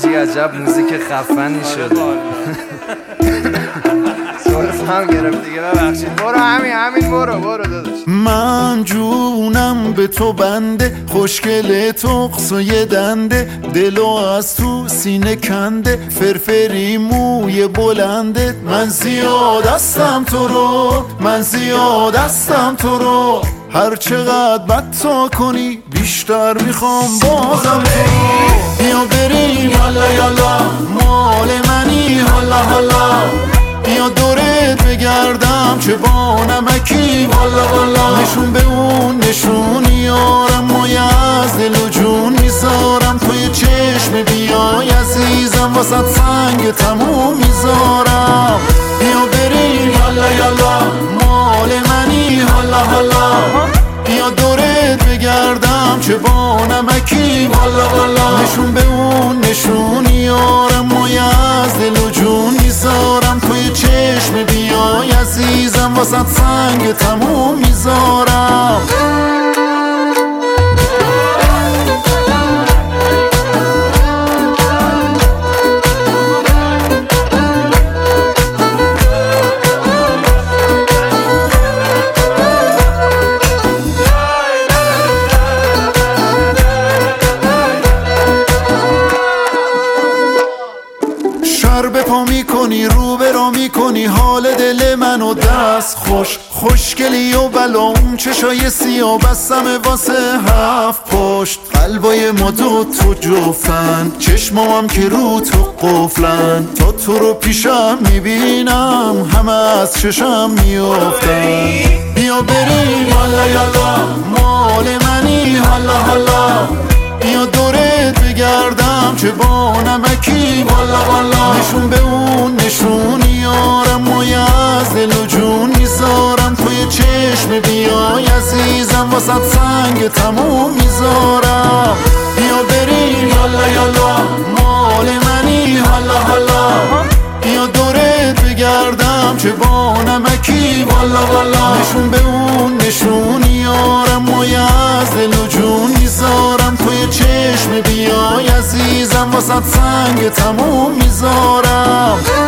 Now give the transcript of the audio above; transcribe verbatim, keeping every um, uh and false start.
حاجی عجب موزیک خفنی شده. سولف هم گرفت دیگه، ببخشید. برو همین همین برو برو داداش. من جونم به تو بنده، خوشگل تقص و یه دنده، دلو از تو سینه کنده، فرفری موی بلنده. من زیاد هستم تو رو، من زیاد هستم تو رو، هر چقدر بد تا کنی بیشتر میخوام بازم تو رو. بیا بریم یالا یالا، مال منی حالا حالا، بیا دورت بگردم چه با نمکی والا والا. نشون به اون نشونی یارم، مایه از دل و جون میذارم، توی چشم بیای عزیزم واسه سنگ تموم میذارم. بیا بریم یالا یالا، مال منی حالا حالا، بیا دورت بگردم چه با نمکی والا والا. نشون به اون نشونی یارم، مایه از دل و جون میذارم، توی چشم بیای عزیزم واسه سنگ تموم میذارم. سر به پا میکنی، رو به را میکنی، حال دل منو دست خوش. خوشگلی و بلام چشای سیاه بستم واسه هفت پشت. قلبای ما دو تو جفتن، چشمام که رو تو قفلن، تا تو رو پیشم میبینم همه از چشم میافتن. بیا بریم یالا یالا، مال منی حالا حالا، بیا دورت بگردم چه با نمکی والا والا. نشون به اون نشونی یارم، مایه از دل و جون میذارم، توی چشم بیای عزیزم واسه سنگ تموم میذارم. بیا بریم یالا یالا، مال منی حالا حالا، بیا دورت بگردم چه با نمکی والا والا. نشون به اون نشونی یارم، مایه از دل و جون میذارم، توی چشم بیای عزیزم واسه سنگ تموم میذارم.